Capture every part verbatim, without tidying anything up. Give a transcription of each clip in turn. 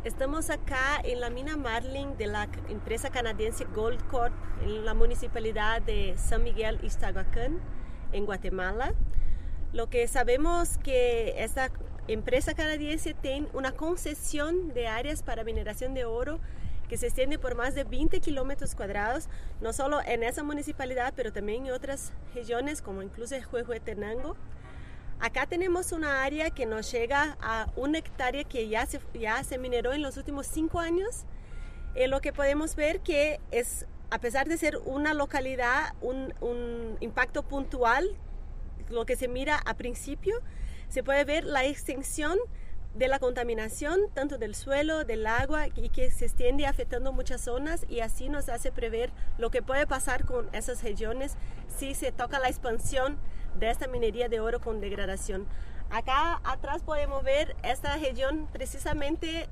Estamos acá en la mina Marlin de la empresa canadiense Goldcorp en la municipalidad de San Miguel Iztahuacán, en Guatemala. Lo que sabemos que esta empresa canadiense tiene una concesión de áreas para mineración de oro que se extiende por más de veinte kilómetros cuadrados, no solo en esa municipalidad, pero también en otras regiones como incluso Huehuetenango. Acá tenemos una área que nos llega a una hectárea que ya se, ya se mineró en los últimos cinco años. Eh, lo que podemos ver que es, a pesar de ser una localidad, un, un impacto puntual, lo que se mira a principio, se puede ver la extensión de la contaminación, tanto del suelo, del agua, y que se extiende afectando muchas zonas, y así nos hace prever lo que puede pasar con esas regiones si se toca la expansión de esta minería de oro con degradación. Acá atrás podemos ver esta región precisamente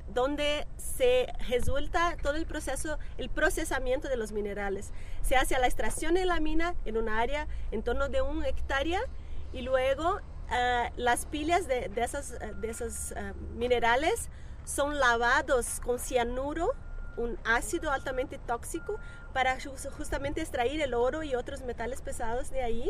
donde se resulta todo el proceso, el procesamiento de los minerales. Se hace la extracción de la mina en un área en torno de una hectárea y luego uh, las pilas de, de esos, de esos uh, minerales son lavados con cianuro, un ácido altamente tóxico, para justamente extraer el oro y otros metales pesados de ahí.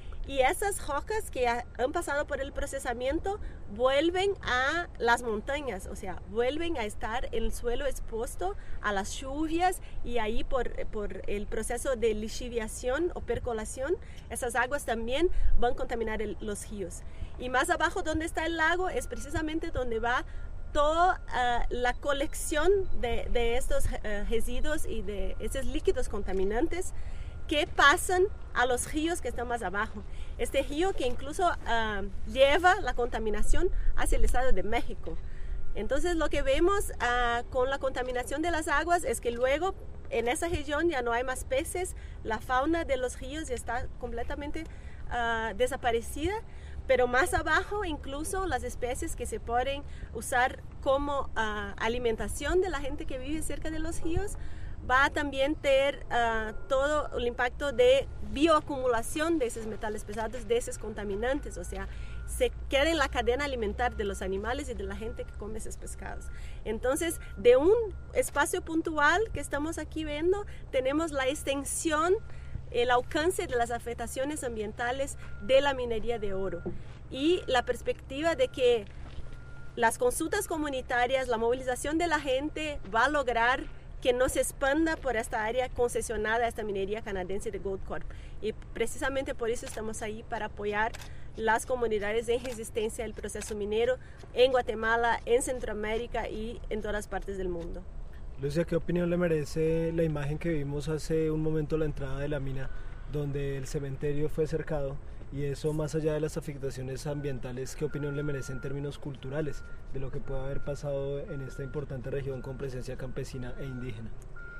Y esas rocas que han pasado por el procesamiento vuelven a las montañas, o sea, vuelven a estar en el suelo expuesto a las lluvias, y ahí por, por el proceso de lixiviación o percolación, esas aguas también van a contaminar el, los ríos. Y más abajo donde está el lago es precisamente donde va toda uh, la colección de, de estos uh, residuos y de esos líquidos contaminantes que pasan a los ríos que están más abajo. Este río que incluso uh, lleva la contaminación hacia el Estado de México. Entonces lo que vemos uh, con la contaminación de las aguas es que luego en esa región ya no hay más peces, la fauna de los ríos ya está completamente uh, desaparecida, pero más abajo incluso las especies que se pueden usar como uh, alimentación de la gente que vive cerca de los ríos va a también tener uh, todo el impacto de bioacumulación de esos metales pesados, de esos contaminantes, o sea, se queda en la cadena alimentar de los animales y de la gente que come esos pescados. Entonces, de un espacio puntual que estamos aquí viendo, tenemos la extensión, el alcance de las afectaciones ambientales de la minería de oro y la perspectiva de que las consultas comunitarias, la movilización de la gente va a lograr que no se expanda por esta área concesionada a esta minería canadiense de Goldcorp. Y precisamente por eso estamos ahí, para apoyar las comunidades en resistencia al proceso minero en Guatemala, en Centroamérica y en todas partes del mundo. Lucia, ¿qué opinión le merece la imagen que vimos hace un momento, la entrada de la mina, donde el cementerio fue cercado? Y eso, más allá de las afectaciones ambientales, ¿qué opinión le merece en términos culturales de lo que puede haber pasado en esta importante región con presencia campesina e indígena?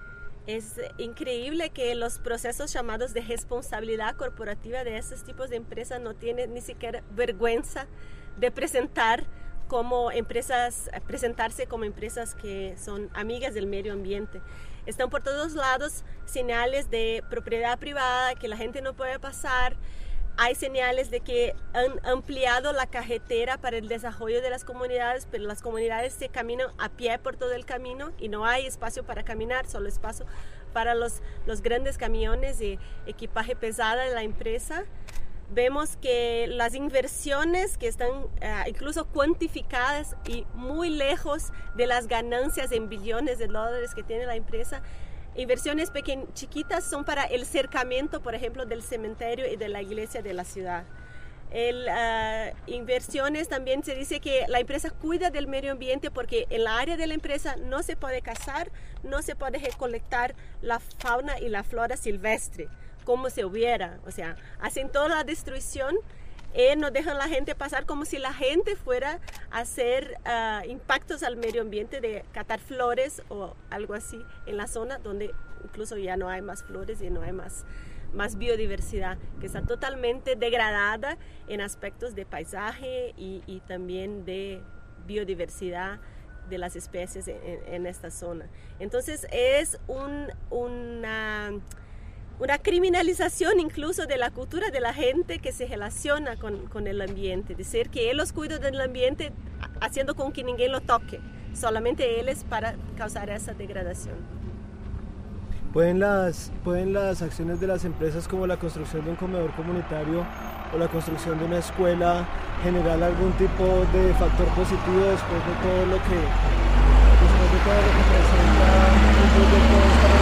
Es increíble que los procesos llamados de responsabilidad corporativa de estos tipos de empresas no tienen ni siquiera vergüenza de presentar como empresas, presentarse como empresas que son amigas del medio ambiente. Están por todos lados señales de propiedad privada que la gente no puede pasar. Hay señales de que han ampliado la carretera para el desarrollo de las comunidades, pero las comunidades se caminan a pie por todo el camino y no hay espacio para caminar, solo espacio para los, los grandes camiones y equipaje pesado de la empresa. Vemos que las inversiones que están uh, incluso cuantificadas y muy lejos de las ganancias en billones de dólares que tiene la empresa. Inversiones pequeñas, chiquitas, son para el cercamiento, por ejemplo, del cementerio y de la iglesia de la ciudad. El, uh, inversiones también se dice que la empresa cuida del medio ambiente porque en la área de la empresa no se puede cazar, no se puede recolectar la fauna y la flora silvestre como se hubiera. O sea, hacen toda la destrucción y no dejan a la gente pasar, como si la gente fuera a hacer uh, impactos al medio ambiente de catar flores o algo así en la zona donde incluso ya no hay más flores y no hay más, más biodiversidad, que está totalmente degradada en aspectos de paisaje y, y también de biodiversidad de las especies en, en esta zona. Entonces es un, una... una criminalización incluso de la cultura de la gente que se relaciona con, con el ambiente, decir que ellos cuidan del ambiente haciendo con que ninguém lo toque, solamente ellos para causar esa degradación. ¿Pueden las, ¿Pueden las acciones de las empresas como la construcción de un comedor comunitario o la construcción de una escuela generar algún tipo de factor positivo después de todo lo que, después de todo lo que presenta un proyecto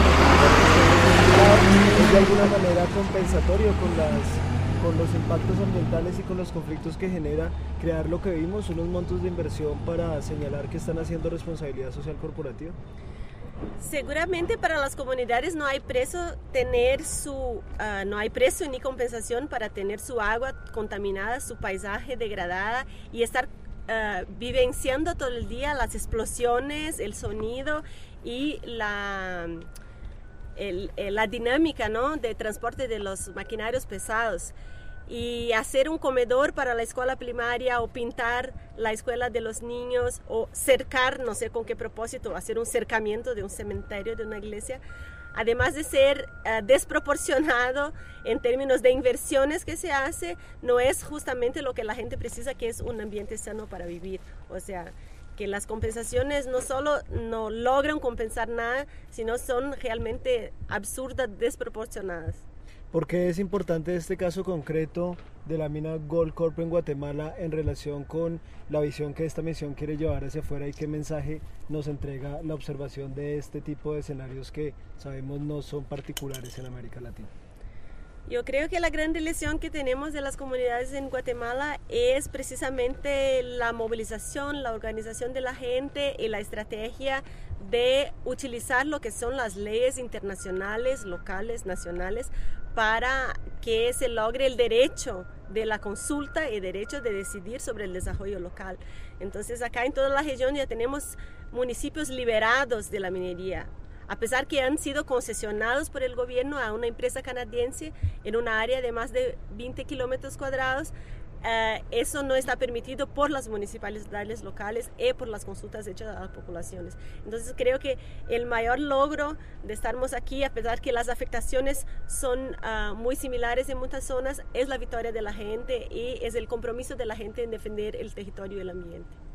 de es de alguna manera compensatorio con, las, con los impactos ambientales y con los conflictos que genera crear lo que vimos, unos montos de inversión para señalar que están haciendo responsabilidad social corporativa? Seguramente para las comunidades no hay precio tener su uh, no hay precio ni compensación para tener su agua contaminada, su paisaje degradada y estar uh, vivenciando todo el día las explosiones, el sonido y la el, el, la dinámica, ¿no?, de transporte de los maquinarios pesados. Y hacer un comedor para la escuela primaria o pintar la escuela de los niños o cercar, no sé con qué propósito, hacer un cercamiento de un cementerio, de una iglesia, además de ser uh, desproporcionado en términos de inversiones que se hace, no es justamente lo que la gente precisa, que es un ambiente sano para vivir. O sea, que las compensaciones no solo no logran compensar nada, sino son realmente absurdas, desproporcionadas. ¿Por qué es importante este caso concreto de la mina Goldcorp en Guatemala en relación con la visión que esta misión quiere llevar hacia afuera y qué mensaje nos entrega la observación de este tipo de escenarios que sabemos no son particulares en América Latina? Yo creo que la gran lección que tenemos de las comunidades en Guatemala es precisamente la movilización, la organización de la gente y la estrategia de utilizar lo que son las leyes internacionales, locales, nacionales, para que se logre el derecho de la consulta y derecho de decidir sobre el desarrollo local. Entonces acá en toda la región ya tenemos municipios liberados de la minería, a pesar que han sido concesionados por el gobierno a una empresa canadiense en una área de más de veinte kilómetros cuadrados. Uh, eso no está permitido por las municipalidades locales y por las consultas hechas a las poblaciones. Entonces creo que el mayor logro de estarmos aquí, a pesar que las afectaciones son uh, muy similares en muchas zonas, es la victoria de la gente y es el compromiso de la gente en defender el territorio y el ambiente.